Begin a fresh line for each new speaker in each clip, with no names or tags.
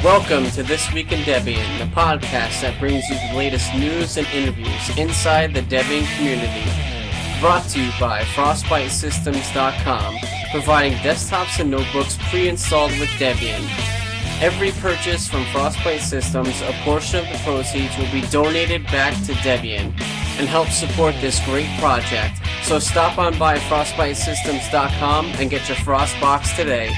Welcome to This Week in Debian, the podcast that brings you the latest news and interviews inside the Debian community. Brought to you by FrostbiteSystems.com, providing desktops and notebooks pre-installed with Debian. Every purchase from Frostbite Systems, a portion of the proceeds will be donated back to Debian and help support this great project. So stop on by FrostbiteSystems.com and get your Frostbox today.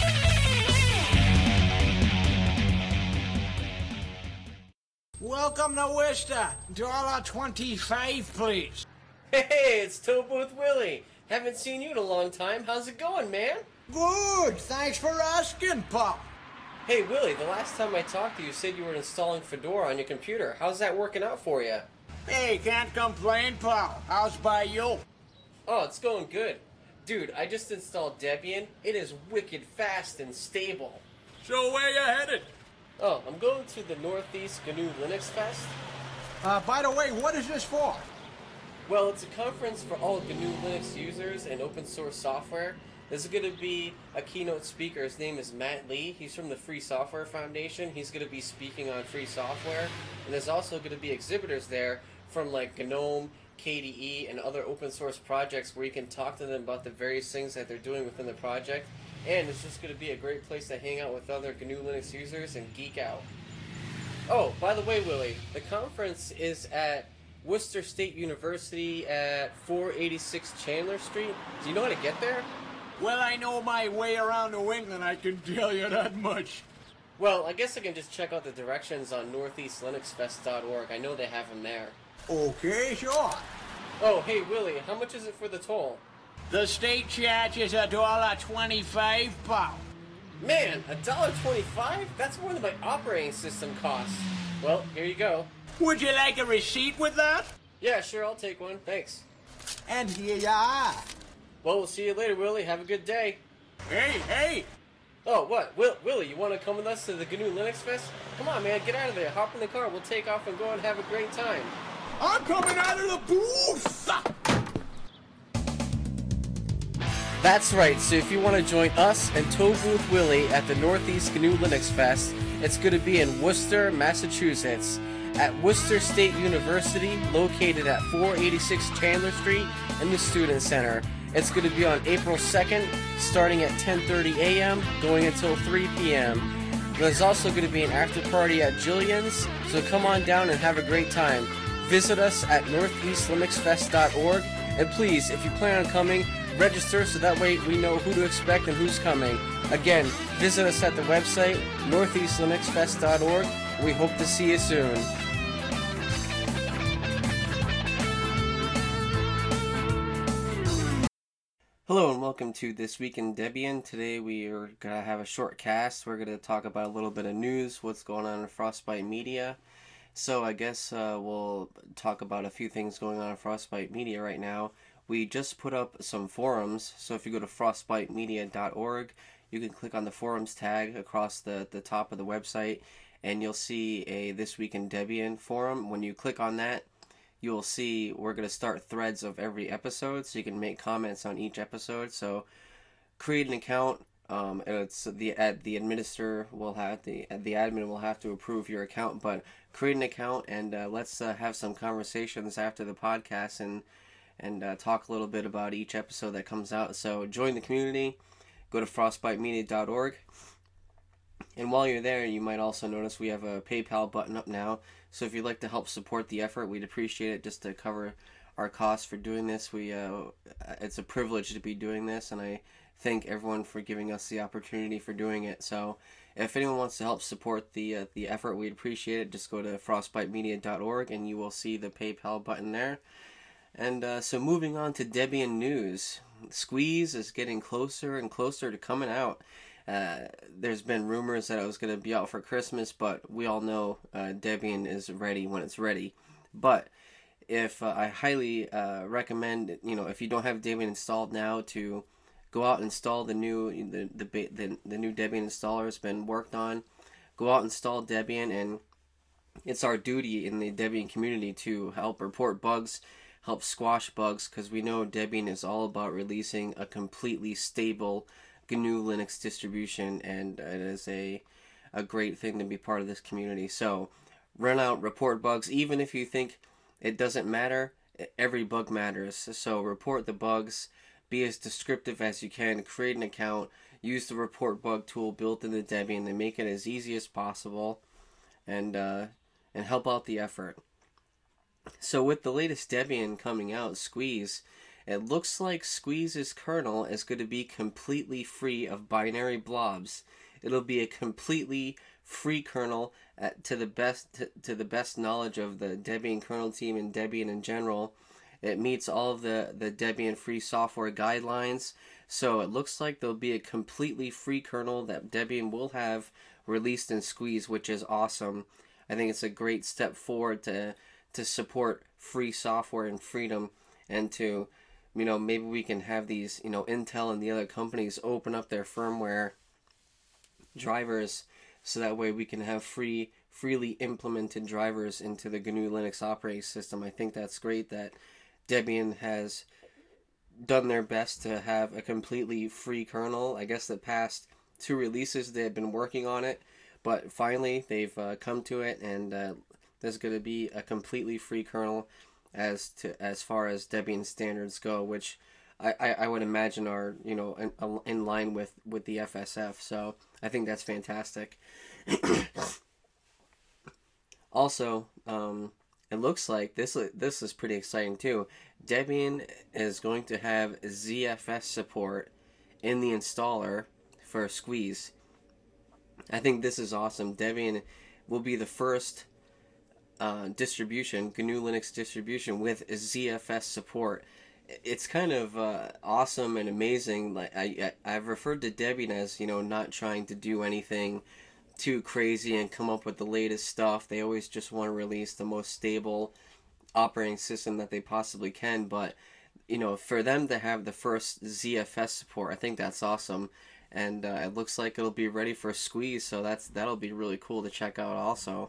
Welcome to Worcester. $1.25, please.
Hey, it's Toe Booth Willie. Haven't seen you in a long time. How's it going, man?
Good. Thanks for asking, Pop.
Hey, Willie, the last time I talked to you, you said you were installing Fedora on your computer. How's that working out for you?
Hey, can't complain, pal. How's by you?
Oh, it's going good. Dude, I just installed Debian. It is wicked fast and stable.
So where you headed?
Oh, I'm going to the Northeast GNU Linux Fest.
By the way, what is this for?
Well, it's a conference for all GNU Linux users and open source software. There's going to be a keynote speaker. His name is Matt Lee. He's from the Free Software Foundation. He's going to be speaking on free software. And there's also going to be exhibitors there from like GNOME, KDE, and other open source projects where you can talk to them about the various things that they're doing within the project. And it's just going to be a great place to hang out with other GNU Linux users and geek out. Oh, by the way, Willie, the conference is at Worcester State University at 486 Chandler Street. Do you know how to get there?
Well, I know my way around New England, I can tell you that much.
Well, I guess I can just check out the directions on northeastlinuxfest.org. I know they have them there.
Okay, sure.
Oh, hey, Willie, how much is it for the toll?
The state charges $1.25, pal.
Man, $1.25? That's more than my operating system costs. Well, here you go.
Would you like a receipt with that?
Yeah, sure, I'll take one. Thanks.
And here you are.
Well, we'll see you later, Willie. Have a good day.
Hey!
Oh, what? Willie, you want to come with us to the GNU Linux Fest? Come on, man, get out of there. Hop in the car. We'll take off and go and have a great time.
I'm coming out of the booth!
That's right, so if you want to join us and Toe Booth Willie at the Northeast GNU Linux Fest, it's going to be in Worcester, Massachusetts, at Worcester State University, located at 486 Chandler Street in the Student Center. It's going to be on April 2nd, starting at 10:30 a.m., going until 3 p.m. There's also going to be an after party at Jillian's, so come on down and have a great time. Visit us at northeastlinuxfest.org, and please, if you plan on coming, register so that way we know who to expect and who's coming. Again, visit us at the website, northeastlinuxfest.org. We hope to see you soon. Hello and welcome to This Week in Debian. Today we are going to have a short cast. We're going to talk about a little bit of news, what's going on in Frostbite Media. So I guess we'll talk about a few things going on in Frostbite Media right now. We just put up some forums, so if you go to frostbitemedia.org, you can click on the forums tag across the top of the website, and you'll see a This Week in Debian forum. When you click on that, you'll see we're going to start threads of every episode, so you can make comments on each episode. So create an account. It's the administrator will have the admin will have to approve your account, but create an account and let's have some conversations after the podcast and talk a little bit about each episode that comes out. So join the community, go to frostbitemedia.org, and while you're there, you might also notice we have a PayPal button up now. So if you'd like to help support the effort, we'd appreciate it just to cover our costs for doing this. It's a privilege to be doing this, and I thank everyone for giving us the opportunity for doing it. So if anyone wants to help support the effort, we'd appreciate it. Just go to frostbitemedia.org, and you will see the PayPal button there. And so moving on to Debian news, Squeeze is getting closer and closer to coming out. There's been rumors that it was going to be out for Christmas, but we all know Debian is ready when it's ready. But if I highly recommend, if you don't have Debian installed now, to go out and install the new new Debian installer has been worked on. Go out and install Debian, and it's our duty in the Debian community to help report bugs, help squash bugs, because we know Debian is all about releasing a completely stable GNU Linux distribution, and it is a a great thing to be part of this community. So run out, report bugs, even if you think it doesn't matter. Every bug matters. So report the bugs, be as descriptive as you can, create an account, use the report bug tool built into Debian to make it as easy as possible, and help out the effort. So with the latest Debian coming out, Squeeze, it looks like Squeeze's kernel is going to be completely free of binary blobs. It'll be a completely free kernel to the best knowledge of the Debian kernel team and Debian in general. It meets all of the Debian free software guidelines. So it looks like there'll be a completely free kernel that Debian will have released in Squeeze, which is awesome. I think it's a great step forward to support free software and freedom, and to, maybe we can have these, Intel and the other companies open up their firmware drivers so that way we can have freely implemented drivers into the GNU Linux operating system. I think that's great that Debian has done their best to have a completely free kernel. I guess the past 2 releases they have been working on it, but finally they've come to it, and there's going to be a completely free kernel as far as Debian standards go, which I would imagine are in line with the FSF. So I think that's fantastic. Also, it looks like this is pretty exciting too. Debian is going to have ZFS support in the installer for Squeeze. I think this is awesome. Debian will be the first distribution, GNU Linux distribution, with ZFS support. It's kind of awesome and amazing. Like I've referred to Debian as not trying to do anything too crazy and come up with the latest stuff. They always just want to release the most stable operating system that they possibly can. But for them to have the first ZFS support, I think that's awesome. And it looks like it'll be ready for Squeeze, so that'll be really cool to check out also.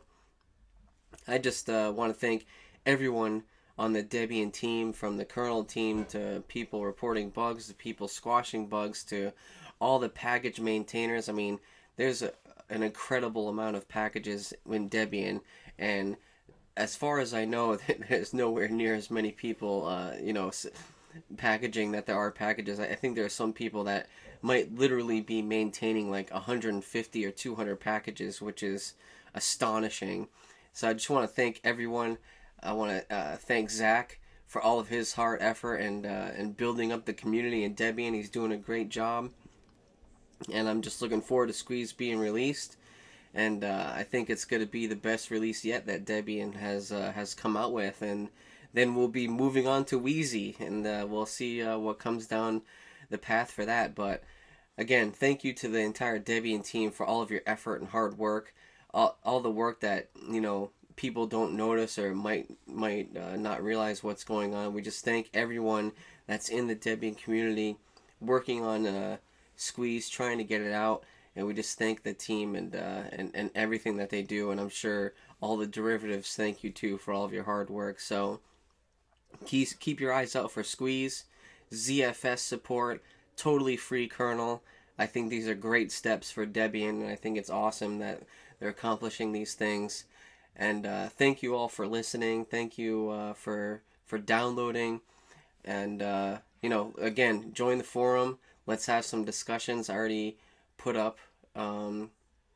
I just want to thank everyone on the Debian team, from the kernel team to people reporting bugs to people squashing bugs to all the package maintainers. I mean, there's an incredible amount of packages in Debian, and as far as I know, there's nowhere near as many people, packaging that there are packages. I think there are some people that might literally be maintaining like 150 or 200 packages, which is astonishing. So I just want to thank everyone. I want to thank Zach for all of his hard effort and building up the community in Debian. He's doing a great job, and I'm just looking forward to Squeeze being released. And I think it's going to be the best release yet that Debian has come out with. And then we'll be moving on to Wheezy, and we'll see what comes down the path for that. But again, thank you to the entire Debian team for all of your effort and hard work. All the work that people don't notice or might not realize what's going on. We just thank everyone that's in the Debian community working on Squeeze, trying to get it out, and we just thank the team and everything that they do. And I'm sure all the derivatives thank you too for all of your hard work. So keep your eyes out for Squeeze, ZFS support, totally free kernel. I think these are great steps for Debian, and I think it's awesome that they're accomplishing these things. And thank you all for listening. Thank you for downloading. And, again, join the forum. Let's have some discussions. I already put up a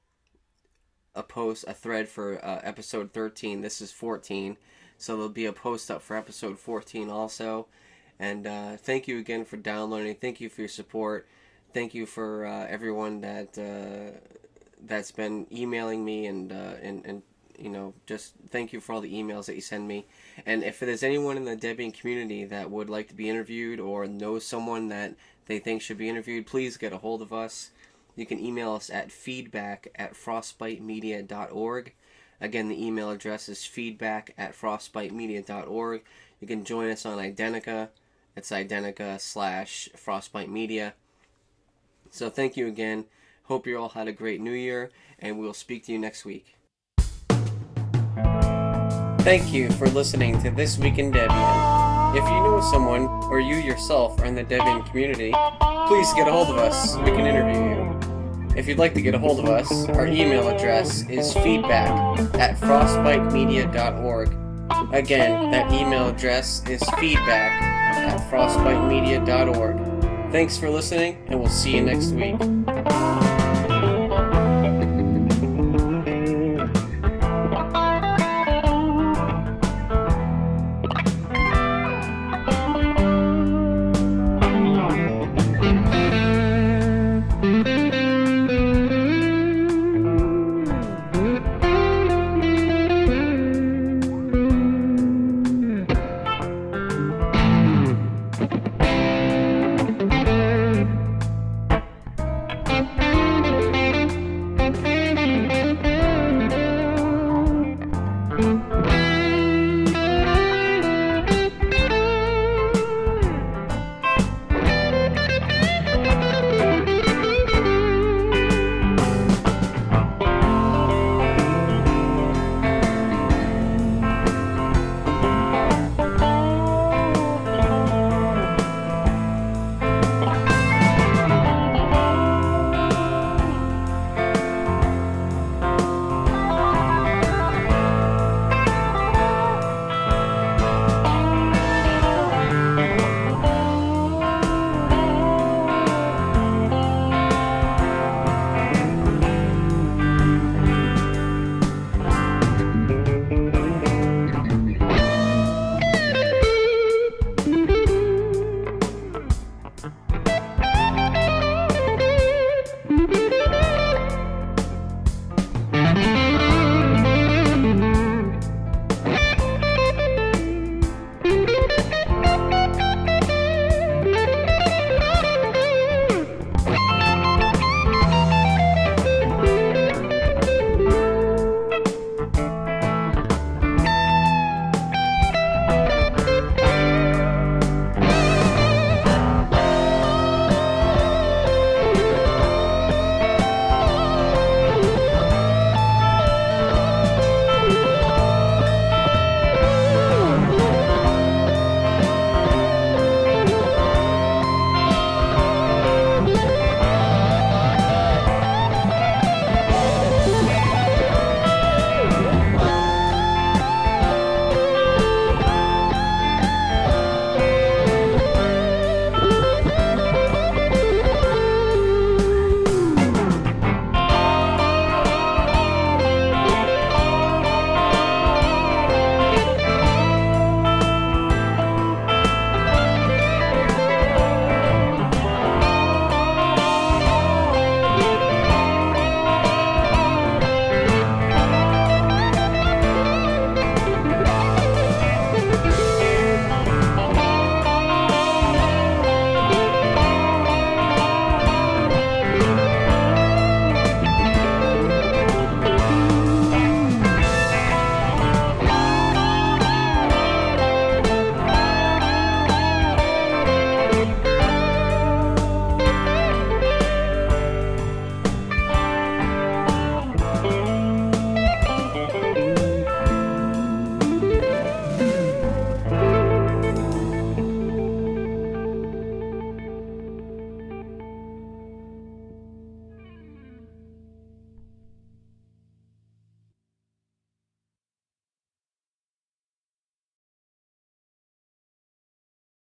thread for episode 13. This is 14. So there'll be a post up for episode 14 also. And thank you again for downloading. Thank you for your support. Thank you for everyone that's been emailing me and just thank you for all the emails that you send me. And if there's anyone in the Debian community that would like to be interviewed or knows someone that they think should be interviewed, please get a hold of us. You can email us at feedback@frostbitemedia.org. Again, the email address is feedback@frostbitemedia.org. You can join us on Identica. It's Identica/FrostbiteMedia. So thank you again. Hope you all had a great New Year, and we'll speak to you next week. Thank you for listening to This Week in Debian. If you know someone, or you yourself are in the Debian community, please get a hold of us. We can interview you. If you'd like to get a hold of us, our email address is feedback@frostbitemedia.org. Again, that email address is feedback@frostbitemedia.org. Thanks for listening, and we'll see you next week.